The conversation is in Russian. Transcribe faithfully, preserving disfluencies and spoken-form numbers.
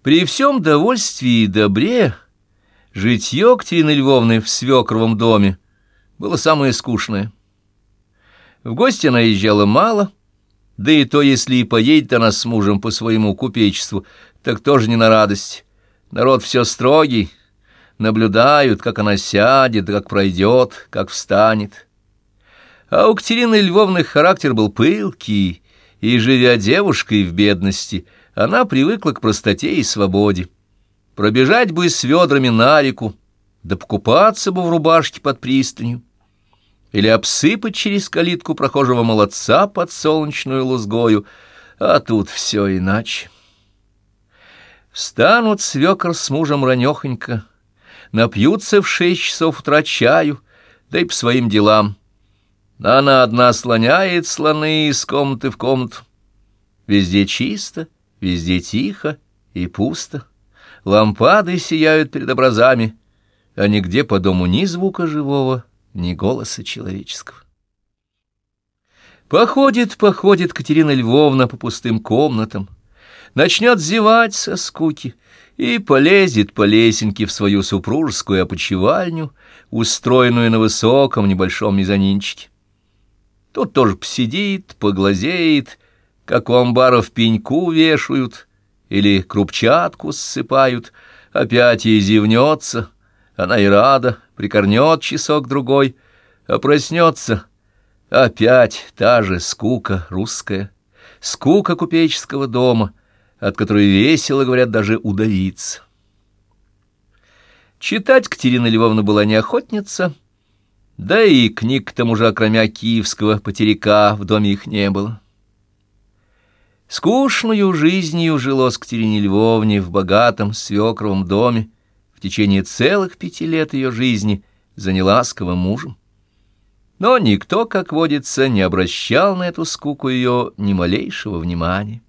При всем довольстве и добре житье Катерины Львовны в свекровом доме было самое скучное. В гости она езжала мало, да и то, если и поедет она с мужем по своему купечеству, так тоже не на радость. Народ все строгий, наблюдают, как она сядет, как пройдет, как встанет. А у Катерины Львовны характер был пылкий, и, живя девушкой в бедности, она привыкла к простоте и свободе. Пробежать бы с ведрами на реку, да покупаться бы в рубашке под пристанью, или обсыпать через калитку прохожего молодца под солнечную лузгою, а тут все иначе. Встанут свекор с мужем ранехонько, напьются в шесть часов утра чаю, да и по своим делам. Она одна слоняет слоны из комнаты в комнату. Везде чисто, везде тихо и пусто. Лампады сияют перед образами, а нигде по дому ни звука живого, ни голоса человеческого. Походит, походит Катерина Львовна по пустым комнатам, начнет зевать со скуки и полезет по лесенке в свою супружескую опочивальню, устроенную на высоком небольшом мезонинчике. Тут тоже посидит, поглазеет, как у амбаров пеньку вешают или крупчатку ссыпают, опять ей зевнется, она и рада, прикорнет часок-другой, а проснется опять та же скука русская, скука купеческого дома, от которой весело, говорят, даже удавиться. Читать Катерина Львовна была не охотница, да и книг, к тому же, окромя киевского потеряка, в доме их не было. Скучную жизнью жилось Катерине Львовне в богатом свекровом доме в течение целых пяти лет ее жизни за неласковым мужем. Но никто, как водится, не обращал на эту скуку ее ни малейшего внимания.